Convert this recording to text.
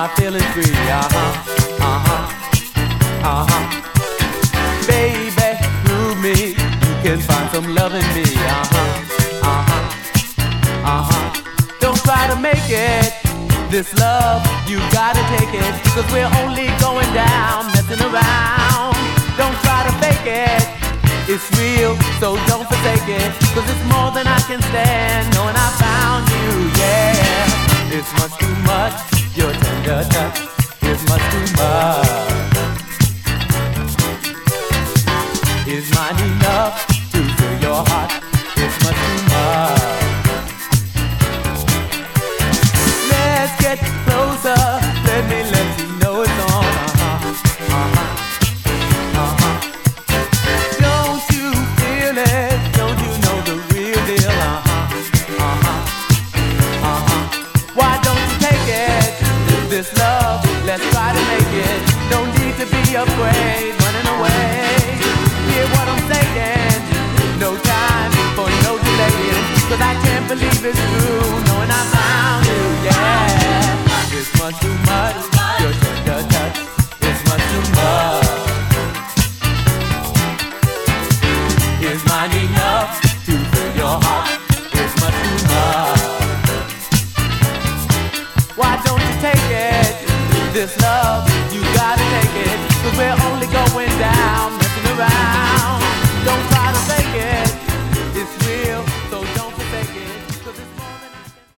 my feelings free. Baby, through me, you can find some love in me. Don't try to make it. This love, you gotta take it. Cause we're only going down, messing around. Don't try to fake it. It's real, so don't forsake it. Cause it's more than I can stand, knowing I found you, yeah. It's much too much, your tender touch is much too much. Is mine enough to fill your heart? It's much too much. Let's get closer, let you know it's on. Don't you feel it? Don't you know the real deal? Why don't you take it? This love, let's try to make it. Don't need to be afraid, running away. Hear what I'm saying? No time for no delaying. Cause I can't believe it's true, knowing I found you, yeah. It's much too much.